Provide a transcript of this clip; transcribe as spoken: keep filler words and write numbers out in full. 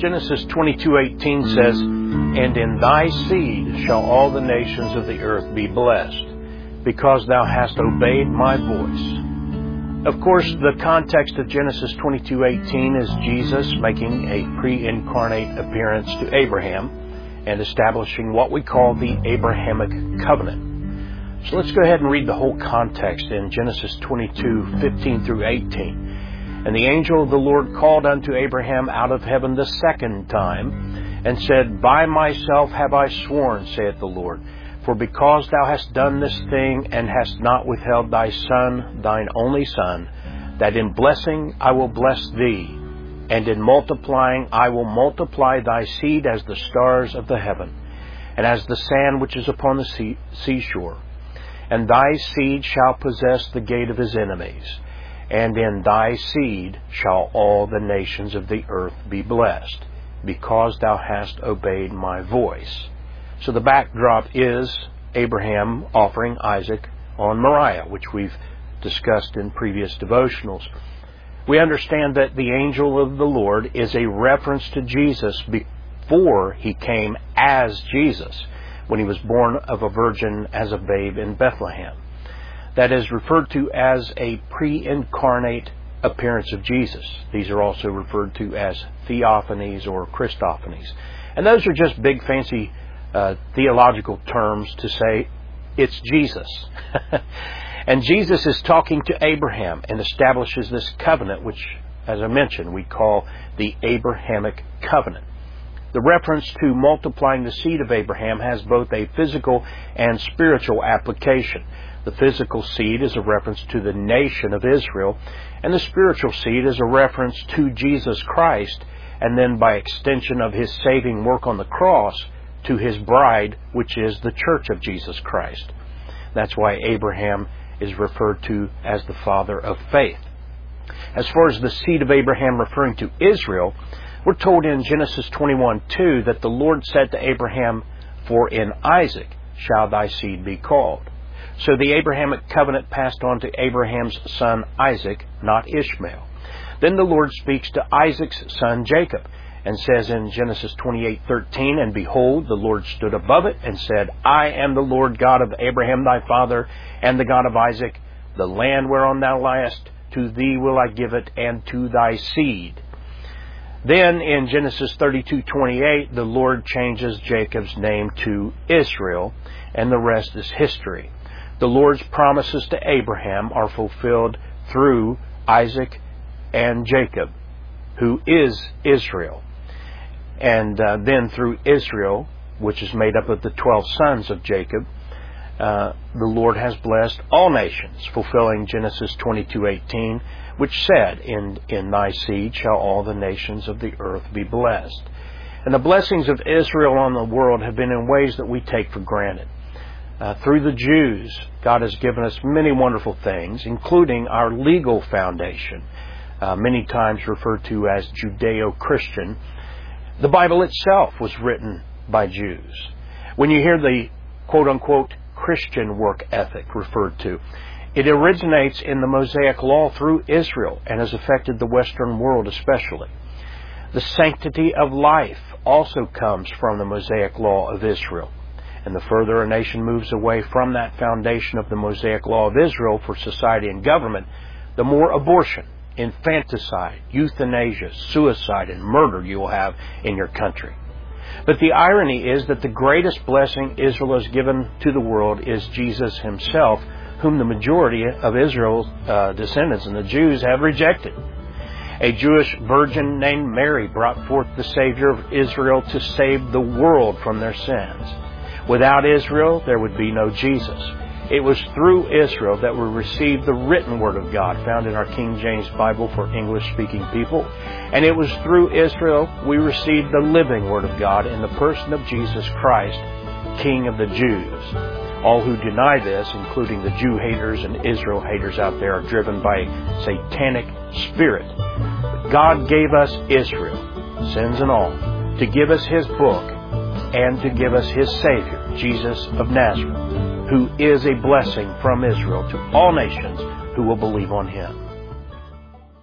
Genesis twenty-two eighteen says, "And in thy seed shall all the nations of the earth be blessed, because thou hast obeyed my voice." Of course, the context of Genesis twenty-two eighteen is Jesus making a pre-incarnate appearance to Abraham and establishing what we call the Abrahamic covenant. So let's go ahead and read the whole context in Genesis twenty-two fifteen through eighteen. "And the angel of the Lord called unto Abraham out of heaven the second time, and said, By myself have I sworn, saith the Lord, for because thou hast done this thing, and hast not withheld thy son, thine only son, that in blessing I will bless thee, and in multiplying I will multiply thy seed as the stars of the heaven, and as the sand which is upon the sea- seashore. And thy seed shall possess the gate of his enemies. And in thy seed shall all the nations of the earth be blessed, because thou hast obeyed my voice." So the backdrop is Abraham offering Isaac on Moriah, which we've discussed in previous devotionals. We understand that the angel of the Lord is a reference to Jesus before he came as Jesus, when he was born of a virgin as a babe in Bethlehem. That is referred to as a pre-incarnate appearance of Jesus. These are also referred to as theophanies or Christophanies. And those are just big fancy uh, theological terms to say it's Jesus. And Jesus is talking to Abraham and establishes this covenant, which, as I mentioned, we call the Abrahamic covenant. The reference to multiplying the seed of Abraham has both a physical and spiritual application. The physical seed is a reference to the nation of Israel, and the spiritual seed is a reference to Jesus Christ, and then by extension of his saving work on the cross, to his bride, which is the church of Jesus Christ. That's why Abraham is referred to as the father of faith. As far as the seed of Abraham referring to Israel, we're told in Genesis twenty-one two that the Lord said to Abraham, "For in Isaac shall thy seed be called." So the Abrahamic covenant passed on to Abraham's son Isaac, not Ishmael. Then the Lord speaks to Isaac's son Jacob and says in Genesis twenty-eight thirteen, "And behold, the Lord stood above it and said, I am the Lord God of Abraham thy father, and the God of Isaac. The land whereon thou liest, to thee will I give it, and to thy seed." Then in Genesis thirty-two twenty-eight, the Lord changes Jacob's name to Israel, and the rest is history. The Lord's promises to Abraham are fulfilled through Isaac and Jacob, who is Israel. And uh, then through Israel, which is made up of the twelve sons of Jacob, uh, the Lord has blessed all nations, fulfilling Genesis twenty-two eighteen, which said, in, in thy seed shall all the nations of the earth be blessed. And the blessings of Israel on the world have been in ways that we take for granted. Uh, through the Jews, God has given us many wonderful things, including our legal foundation, uh, many times referred to as Judeo-Christian. The Bible itself was written by Jews. When you hear the quote-unquote Christian work ethic referred to, it originates in the Mosaic Law through Israel and has affected the Western world especially. The sanctity of life also comes from the Mosaic Law of Israel. And the further a nation moves away from that foundation of the Mosaic Law of Israel for society and government, the more abortion, infanticide, euthanasia, suicide, and murder you will have in your country. But the irony is that the greatest blessing Israel has given to the world is Jesus himself, whom the majority of Israel's uh, descendants and the Jews have rejected. A Jewish virgin named Mary brought forth the Savior of Israel to save the world from their sins. Without Israel, there would be no Jesus. It was through Israel that we received the written Word of God found in our King James Bible for English-speaking people. And it was through Israel we received the living Word of God in the person of Jesus Christ, King of the Jews. All who deny this, including the Jew haters and Israel haters out there, are driven by a satanic spirit. But God gave us Israel, sins and all, to give us His book, and to give us His Savior, Jesus of Nazareth, who is a blessing from Israel to all nations who will believe on Him.